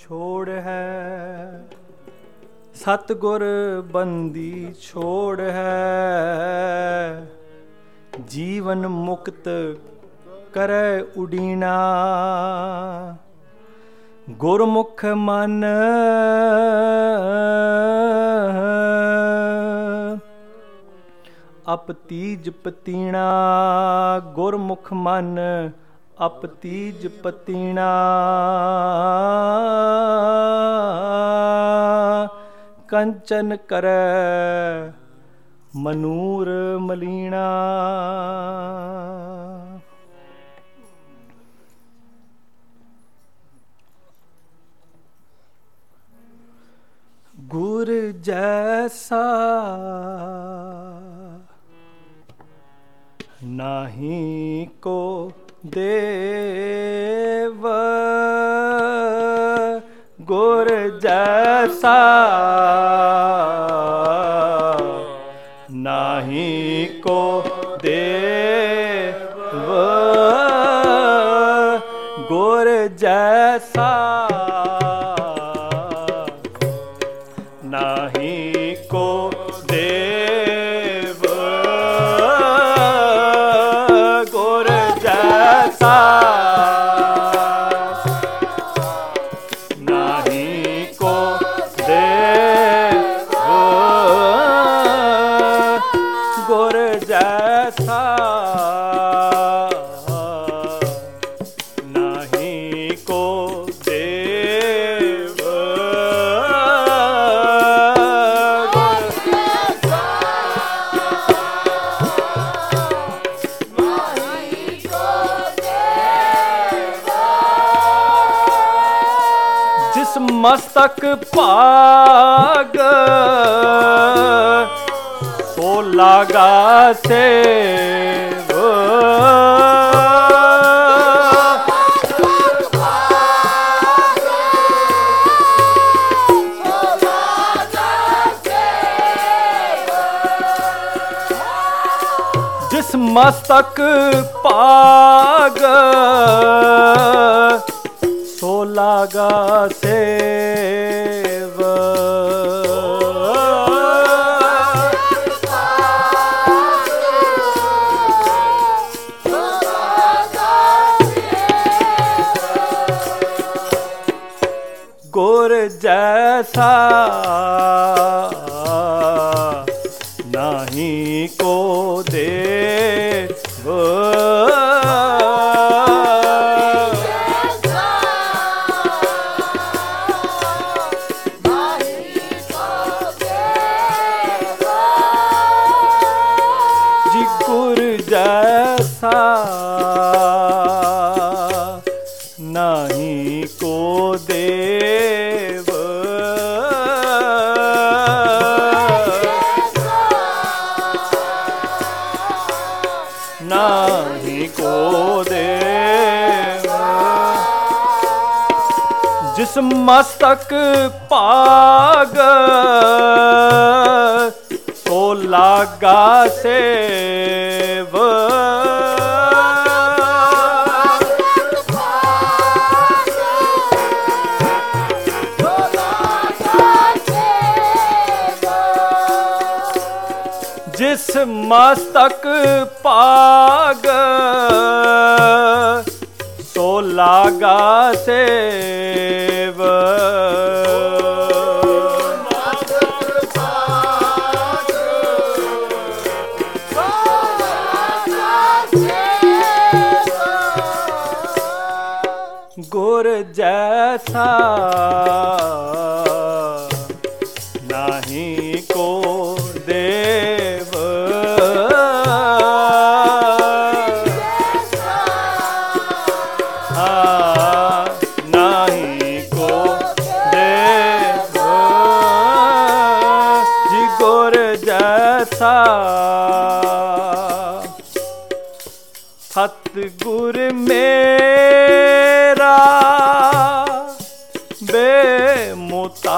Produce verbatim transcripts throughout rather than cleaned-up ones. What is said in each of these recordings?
छोड़ है, सतगुर बंदी छोड़ है, जीवन मुक्त करे उडीना, गुरमुख मन अपतीज पतीना, गुरमुख मन अपतीज पतीना, कंचन करे मनूर मलीना। गुर जैसा नाही को देव, गुर जैसा नाही को देव, गुर जैसा नाही को देव, गुर जैसा नाही को देव, गुर जैसा नाही को देव, मस्तक पाग सो लागा सेव, जिस मस्तक पाग सो लागा सेव, गुर जैसा नहीं को देव, जैसा नहीं को देव, नहीं को देव, जिस मस्तक पाग सो लागा सेव, जिस मस्तक पाग सो लागा सेव, गुर जैसा नहीं को देव, हाँ नहीं को देव, जी गुर जैसा सतगुर मेरा बेमुता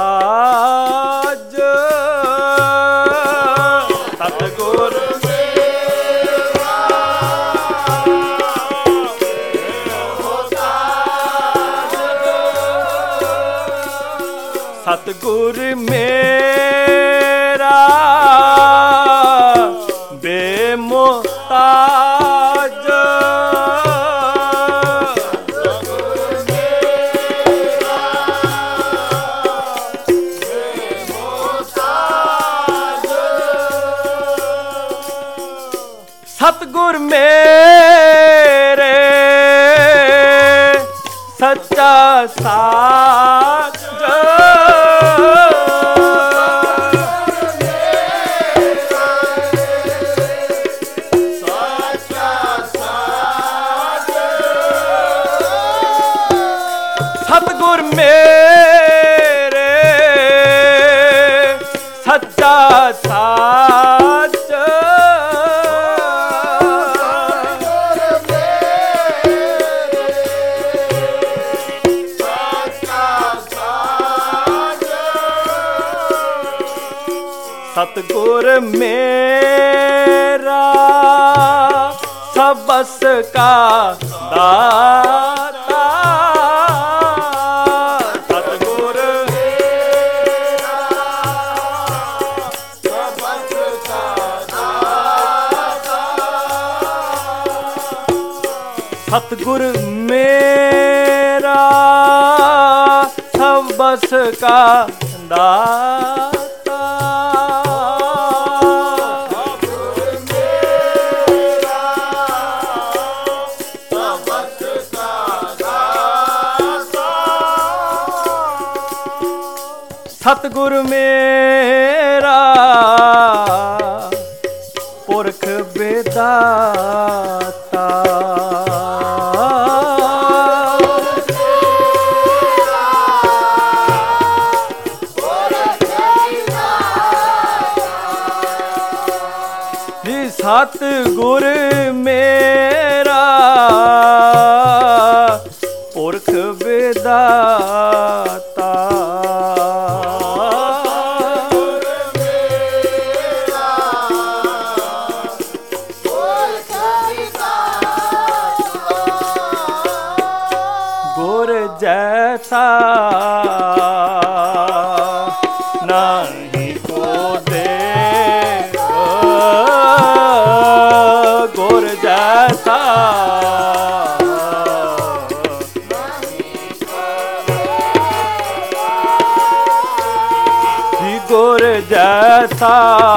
ਸਤਿਗੁਰ ਮੇਰਾ ਬੇਮੁਹਤਾਜ ਸਤਿਗੁਰ ਮੇਰੇ ਸੱਚਾ ਸਾਜ ਸਤਿਗੁਰ ਮੇਰੇ ਸੱਚਾ ਸਾਜ सतगुर मेरा सबस का दाता सतगुर मेरा सबस का दाता सतगुर मेरा सबस का दाता सतगुर मेरा पुरख बेदाता जी सतगुर मेरा पुरख बेदाता जैसा नहीं को देव गुर जैसा गुर जैसा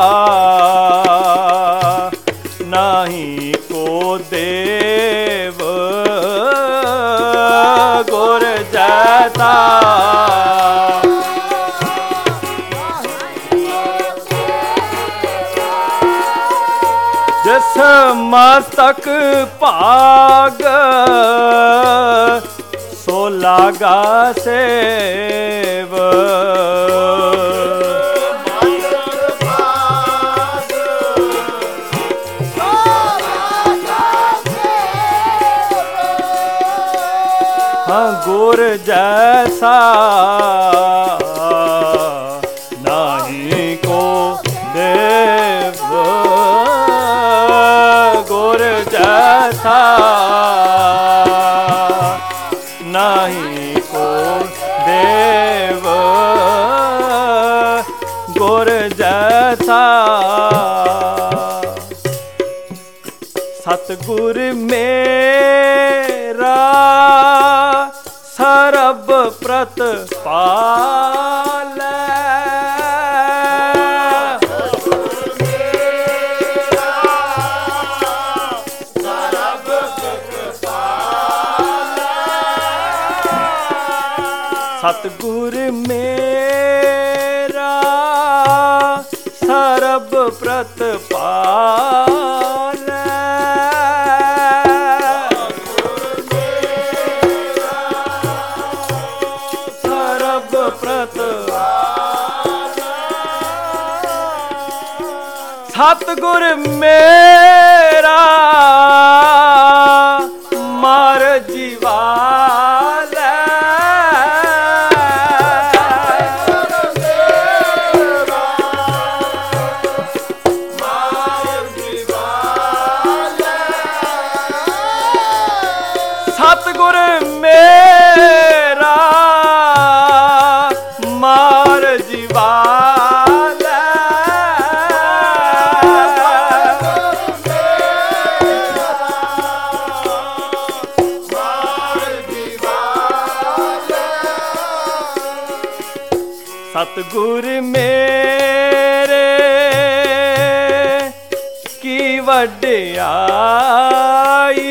नहीं को देव गुर जैसा जिस मस्तक भाग सो लागा सेव गुर जैसा नहीं को देव गुर जैसा नहीं को देव गुर जैसा सतगुर मेरा सरब प्रतपाल सतगुर मेरा सरब प्रतपाल सतगुर मेरा मार जीवाल सतगुर मेरा मार सतगुर मेरे की वड्याई,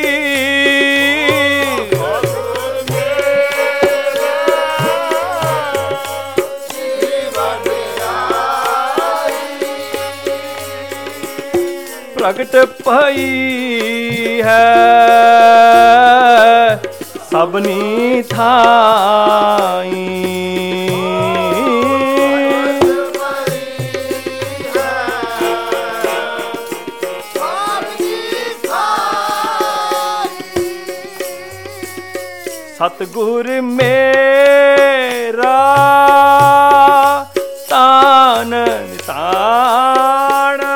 प्रगट भई है सबनी थाई। सतगुर मेरा तान नितान,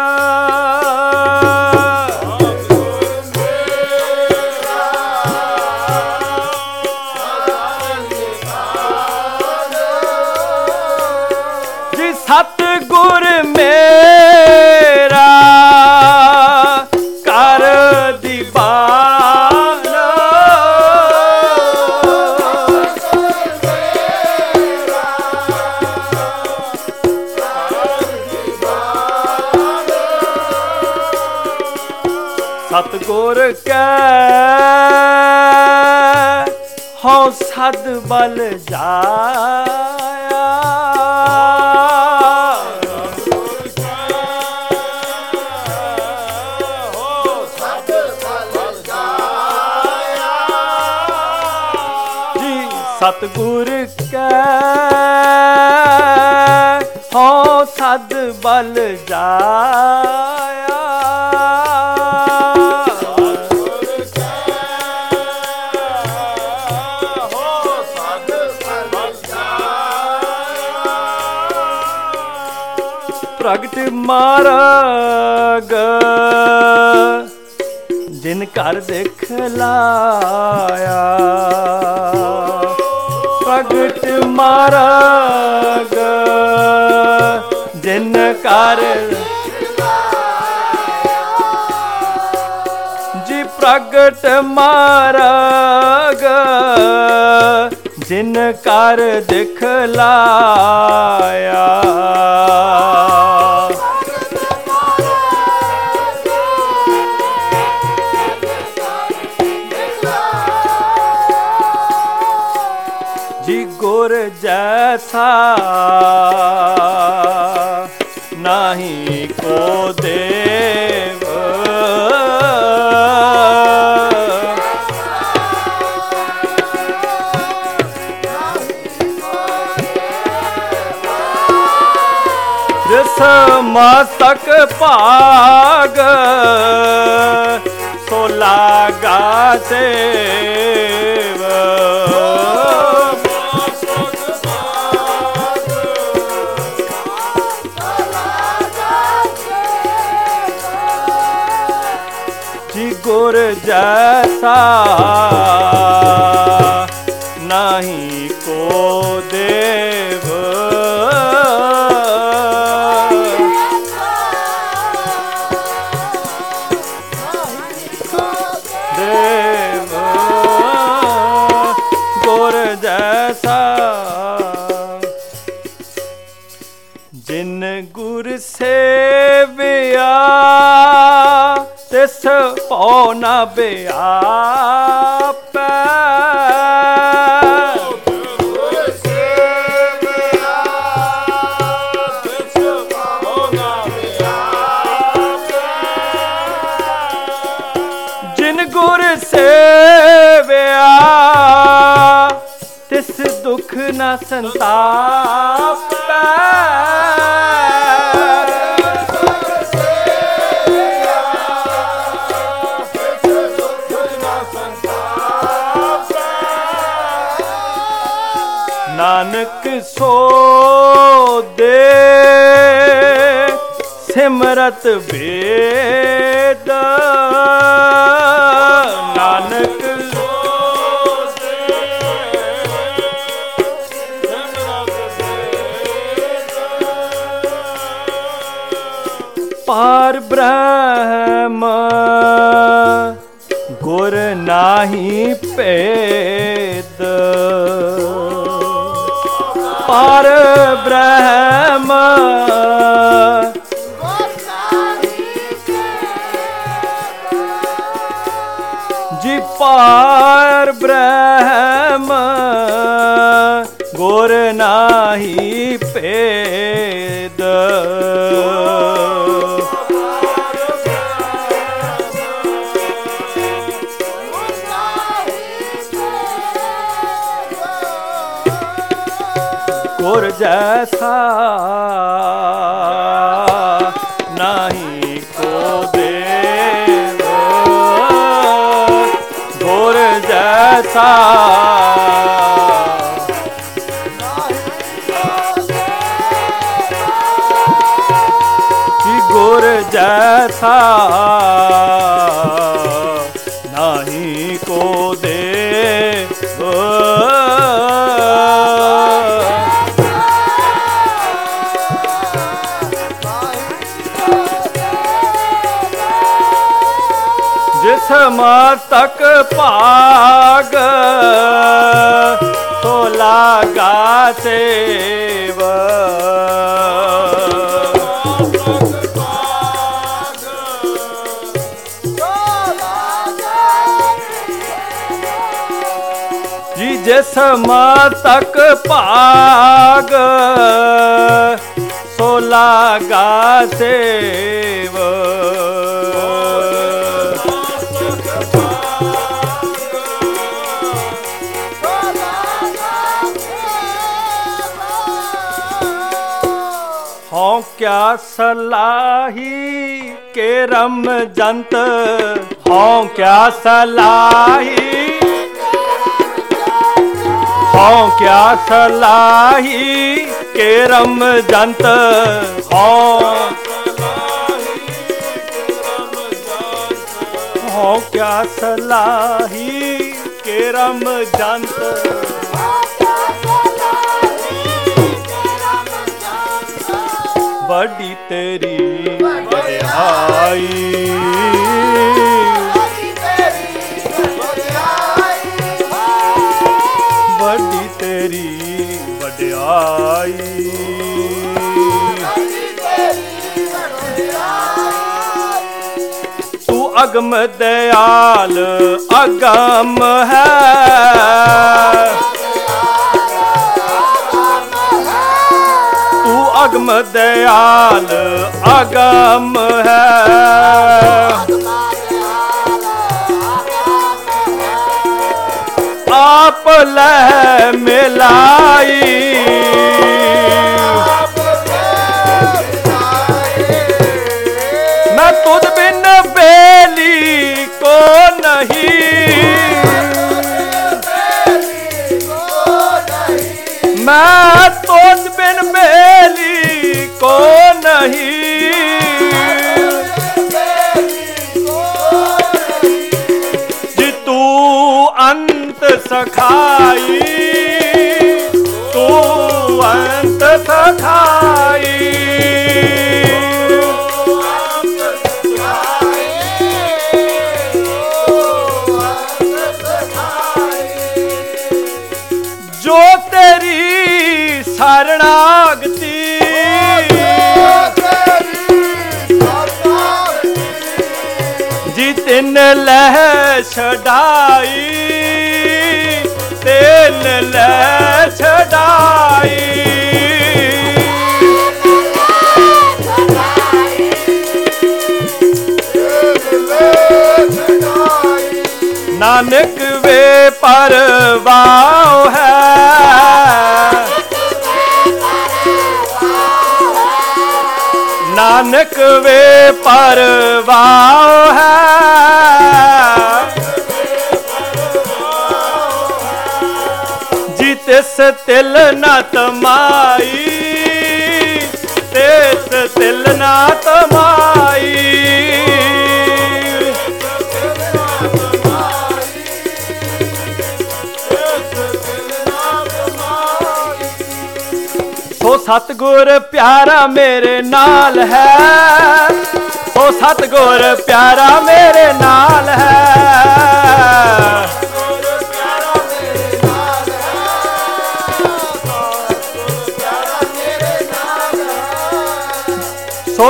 जी सतगुर मेरा कर दीवान, सतगुर कै हो सद बल जाया, जी सतगुर कै हो सद बल जाया, प्रगट मार्ग जिन कर दिखलाया, प्रगट मार्ग जिन कर, जी प्रगट मार्ग जिन कर दिखलाया, जी गुर जैसा नहीं को देव, मस्तक भाग सो लागा देव, जी गुर जैसा नहीं को देव, देव गुर जैसा, जिन गुर सेविया तिस पौ न व्यापै, जिन गुर सेविया तिस दुख न संतापै, नानक सो दे सिमरत वेद, नानक सो दे सिमरत वेद, पार ब्रह्म गुर नाहि भेद, ਪਾਰ ਬ੍ਰਹਮ ਜੀ ਪਾਰ ਬ੍ਰਹਮ ਗੁਰ ਨਾਹੀ ਭੇਦ ਗੁਰ ਜੈਸਾ ਨਾਹੀ ਕੋ ਦੇਵ ਗੁਰ ਜੈਸਾ ਜੀ ਗੁਰ ਜੈਸਾ ਨਾਹੀ ਕੋ ਦੇਵ ਜਿਸ ਮਸਤਕ ਭਾਗ ਤੋ ਲਾਗਾ ਸੇਵ ਜੀ ਜਿਸ ਮਸਤਕ ਭਾਗ ਸੋ ਲਾਗਾ ਸੇਵ ਹਉ ਕਿਆ ਸਲਾਹੀ ਕੇ ਰਮ ਜੰਤ ਹਉ ਕਿਆ ਸਲਾਹੀ ਹਉ ਕਿਆ ਸਲਾਹੀ ਕੇ ਰਮ ਜੰਤ ਹਉ ਹਉ ਕਿਆ ਸਲਾਹੀ ਕੇ ਰਮ ਜੰਤ ਵੱਡੀ ਤੇਰੀ ਵਡਿਆਈ ਵੱਡੀ ਤੇਰੀ ਵਡਿਆਈ ਤੂੰ ਅਗਮ ਦਿਆਲ ਅਗਮ ਹੈ ਅਗਮ ਦਿਆਲ ਅਗਮ ਹੈ ਆਪ ਲੈ ਮਿਲਾਈ ਮੈਂ ਤੁਧ ਬਿਨ ਬੇਲੀ ਕੋ ਨਹੀਂ ਮੈਂ ਤੁਝ ਬਿਨ ਬੇਲੀ ਕੋ ਨਹੀਂ ਜੀ ਤੂੰ ਅੰਤ ਸਖਾਈ ਤੂੰ ਅੰਤ ਸਖਾਈ ਜੋ ਤੇਰੀ ਸਰਣਾਗਤੀ ਜੀ ਤਿੰਨ ਲਹਿ ਛਡਾਈ ਤਿੰਨ ਲਹਿ ਛਡਾਈ ਨਾਨਕ ਵੇ ਪਰਵਾਹ ਹੈ ਨਾਨਕ ਵੇ ਪਰਵਾਹ ਹੈ ਜੀ ਤਿਸ ਤਿਲ ਨਾ ਤਮਾਈ ਤਿਸ ਤਿਲ ਨਾ ਤਮਾਈ ਸੋ ਸਤਿਗੁਰ ਪਿਆਰਾ ਮੇਰੇ ਨਾਲ ਹੈ ਸੋ ਸਤਿਗੁਰ ਪਿਆਰਾ ਮੇਰੇ ਨਾਲ ਹੈ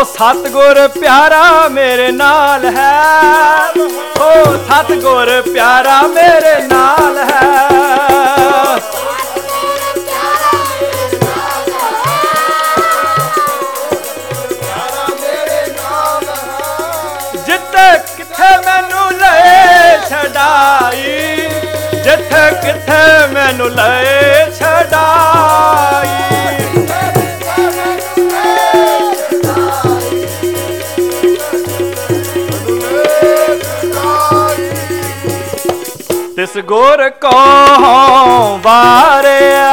ਉਹ ਸਤਿਗੁਰ ਪਿਆਰਾ ਮੇਰੇ ਨਾਲ ਹੈ, ਉਹ ਸਤਿਗੁਰ ਪਿਆਰਾ ਮੇਰੇ ਨਾਲ ਹੈ। ਜਿੱਥੇ ਕਿੱਥੇ ਮੈਨੂੰ ਲੈ ਛਡਾਈ, ਜਿੱਥੇ ਕਿੱਥੇ ਮੈਨੂੰ ਲੈ ਛਡਾਈ। ਤਿਸ ਗੁਰ ਕੋ ਵਾਰਿਆ,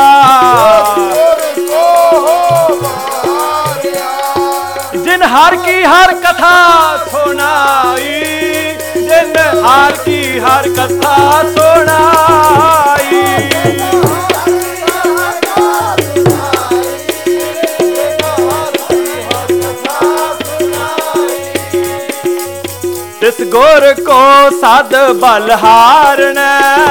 ਜਿਨ ਹਰ ਕੀ ਹਰ ਕਥਾ ਸੁਣਾਈ, ਜਿਨ ਹਰ ਕੀ ਹਰ ਕਥਾ ਸੁਣਾਈ। ਤਿਸ ਗੁਰ ਕੋ ਸਦ ਬਲਹਾਰਣਾ,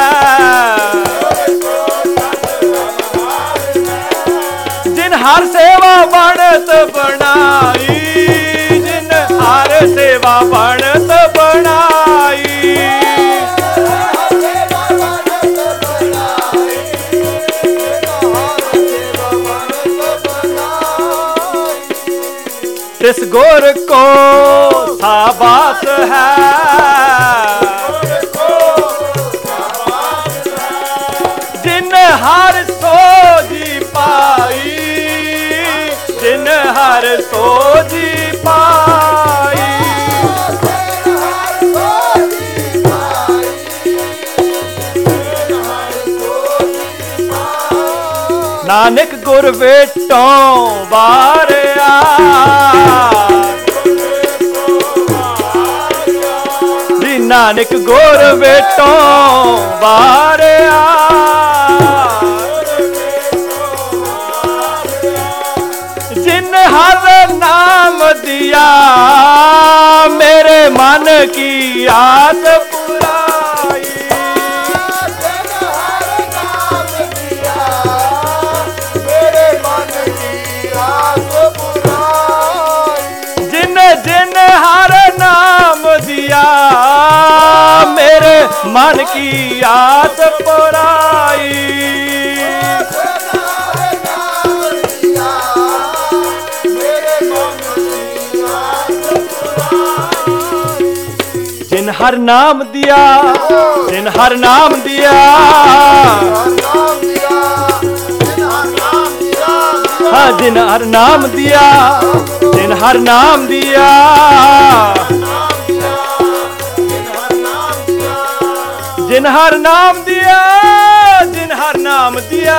ਜਿਨ ਹਰ ਸੇਵਾ ਬਣਤ ਬਣਾਈ, ਜਿਨ ਹਰ ਸੇਵਾ ਬਣਤ ਬਣਾਈ। ਤਿਸ ਗੁਰ ਕੋ ਸਾਬਾਸ ਹੈ, ਜਿਨ ਹਰ ਸੋਝੀ ਪਾਈ, ਜਿਨ ਹਰ ਸੋਝੀ ਪਾਈ। ਨਾਨਕ ਗੁਰ ਵੇਟੋਂ ਵਾਰਿਆ, ਜੀ ਨਾਨਕ ਗੁਰ ਵੇਟੋਂ ਵਾਰਿਆ। ਜਿਨ ਹਰ ਨਾਮ ਦਿਆ, ਮੇਰੇ ਮਨ ਕੀ ਆਸ ਪੁਰਾਈ। जिन हर नाम दिया, मेरे मन की आस पुराई। जिन हर नाम दिया, जिन हर नाम दिया, हाँ जिन हर नाम दिया, जिन हर नाम दिया, जिन हर नाम दिया, जिन हर नाम दिया,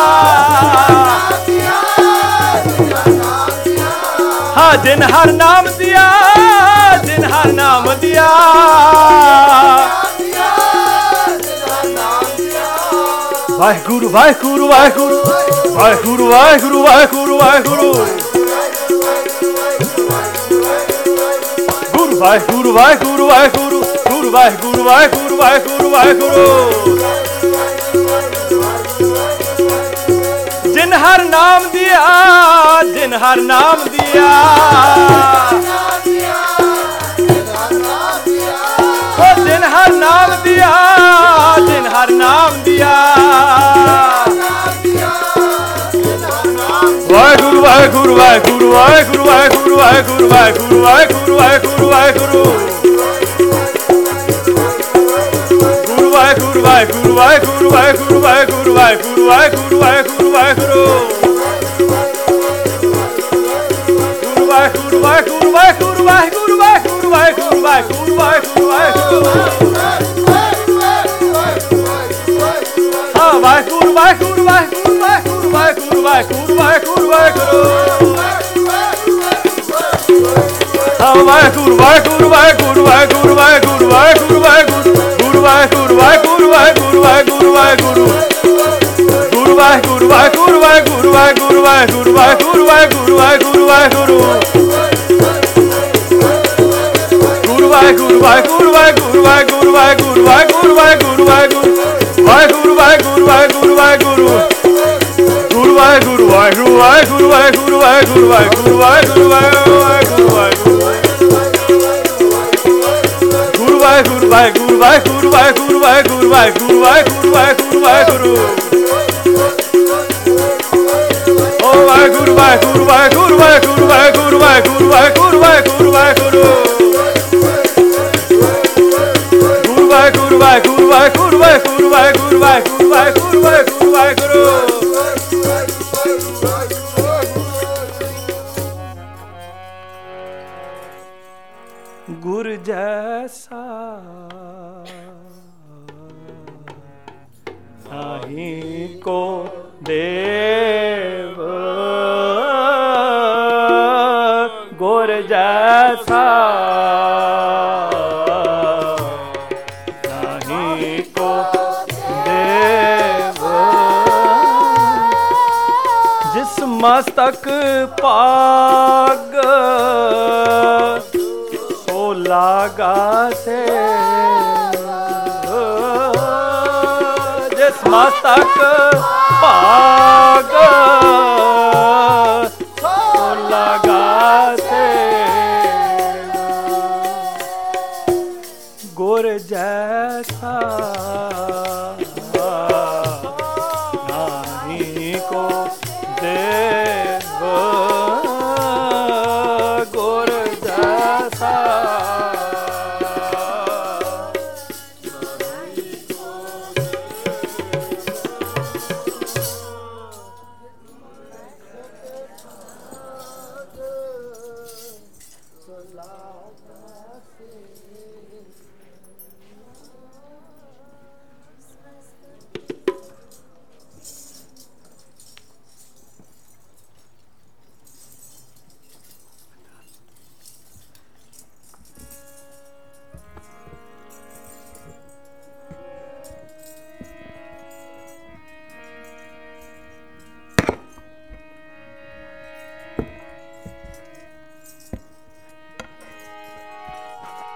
हाँ जिन हर नाम दिया, जिन हर नाम दिया। वाहिगुरु वाहिगुरु वाहिगुरु वाहिगुरु वाहिगुरु वाहिगुरु वाहिगुरु गुरु वाहिगुरु वाहिगुरु वाहिगुरु गुरु वाहिगुरु वाहिगुरु वाहिगुरु वाहिगुरु। जिन हर नाम दिया, जिन हर नाम दिया, ओ जिन हर नाम दिया, जिन हर नाम दिया। वाहिगुरु वाहिगुरु वाहिगुरु वाहिगुरु वाहिगुरु वाहिगुरु वाहिगुरु वाहिगुरु वाहिगुरु वाहिगुरु गुरु वाहिगुरु वाहिगुरु वाहिगुरु वाहिगुरु वाहिगुरु वाहिगुरु वाहिगुरु वाहिगुरु वाहिगुरु गुरु वाहिगुरु वाहिगुरु वाहिगुरु वाहिगुरु वाहिगुरु वाहिगुरु वाहिगुरु वाहिगुरु वाहिगुरु हाँ वाहिगुरु वाहिगुरु वाहिगुरु वाहिगुरु वाहिगुरु वाहिगुरु वाहिगुरु वाहिगुरु हाँ वाहिगुरु वाहिगुरु वाहिगुरु वाहिगुरु वाहिगुरु वाहिगुरु वाहिगुरु गुरु वाहिगुरु वाहिगुरु वाहिगुरु वाहिगुरु वाहिगुरु गुरु वाहिगुरु वाहिगुरु वाहिगुरु वाहिगुरु वाहिगुरु वाहिगुरु वाहिगुरु वाहिगुरु वाहिगुरु गुरु वाहिगुरु वाहिगुरु वाहिगुरु वाहिगुरु वाहिगुरु वाहिगुरु वाहिगुरु वाहिगुरु वाहिगुरु वाहिगुरु वाहिगुरु वाहिगुरु गुरु वाहिगुरु वाहिगुरु वाहिगुरु वाहिगुरु वाहिगुरु वाहिगुरु वाहिगुरु वाहिगुरु ਵਾਹਿਗੁਰੂ ਵਾਹਿਗੁਰੂ ਵਾਹਿਗੁਰੂ ਵਾਹਿਗੁਰੂ ਵਾਹਿਗੁਰੂ ਵਾਹਿਗੁਰੂ ਵਾਹਿਗੁਰੂ ਓ ਵਾਹਿਗੁਰੂ ਵਾਹਿਗੁਰੂ ਵਾਹਿਗੁਰੂ ਵਾਹਿਗੁਰੂ ਵਾਹਿਗੁਰੂ ਵਾਹਿਗੁਰੂ ਵਾਹਿਗੁਰੂ ਵਾਹਿਗੁਰੂ ਵਾਹਿਗੁਰੂ ਗੁਰੂ ਵਾਹਿਗੁਰੂ ਵਾਹਿਗੁਰੂ ਵਾਹਿਗੁਰੂ ਵਾਹਿਗੁਰੂ ਵਾਹਿਗੁਰੂ ਵਾਹਿਗੁਰੂ ਵਾਹਿਗੁਰੂ ਵਾਹਿਗੁਰੂ ਵਾਹਿਗੁਰੂ ਗੁਰ ਜੈਸਾ ਨਾਹੀ ਕੋ ਦੇਵ ਗੁਰ ਜੈਸਾ ਨਾਹੀ ਕੋ ਦੇਵ ਜਿਸ ਮਸਤਕ ਪਾਗ ਲਾਗਾ ਸੇ ਜਿਸ ਮਸਤਕ ਭਾਗ ਲਾਗਾ ਸੇ ਗੁਰ ਜੈਸਾ ਨਾਹੀ ਕੋ ਦੇ